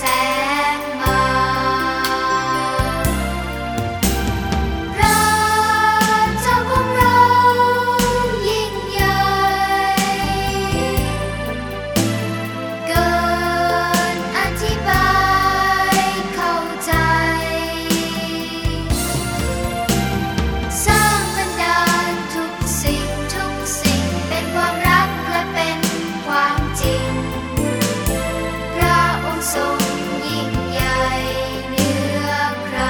งมาพระเจ้าของเรายิ่งใหญ่เกินอธิบายเข้าใจสร้างบันดาลทุกสิ่งเป็นความรักและเป็นความจริงพระองค์ทรงยิ่งใหญ่เหนือใคร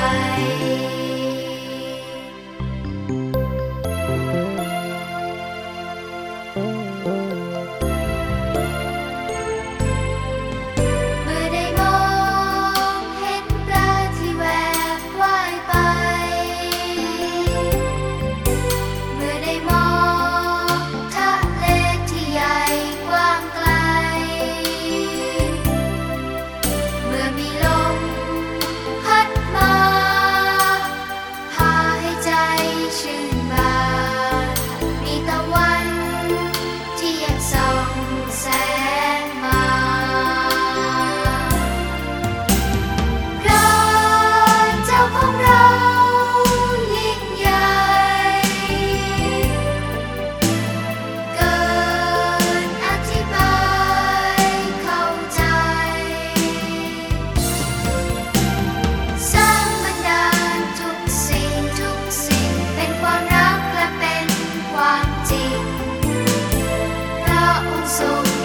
เมื่อได้มองเห็นปลาที่แหวกว่ายไปเมื่อได้มองทะเลที่ใหญ่กว้างไกลเมื่อมีลมพัดมาพาให้ใจชื่นบานมีตะวันที่ยังส่องแสงมาพระเจ้าของเรายิ่งใหญ่เกินอธิบายเข้าใจสร้างบันดาลทุกสิ่งเป็นความรักและเป็นความจริงพระองค์ทรง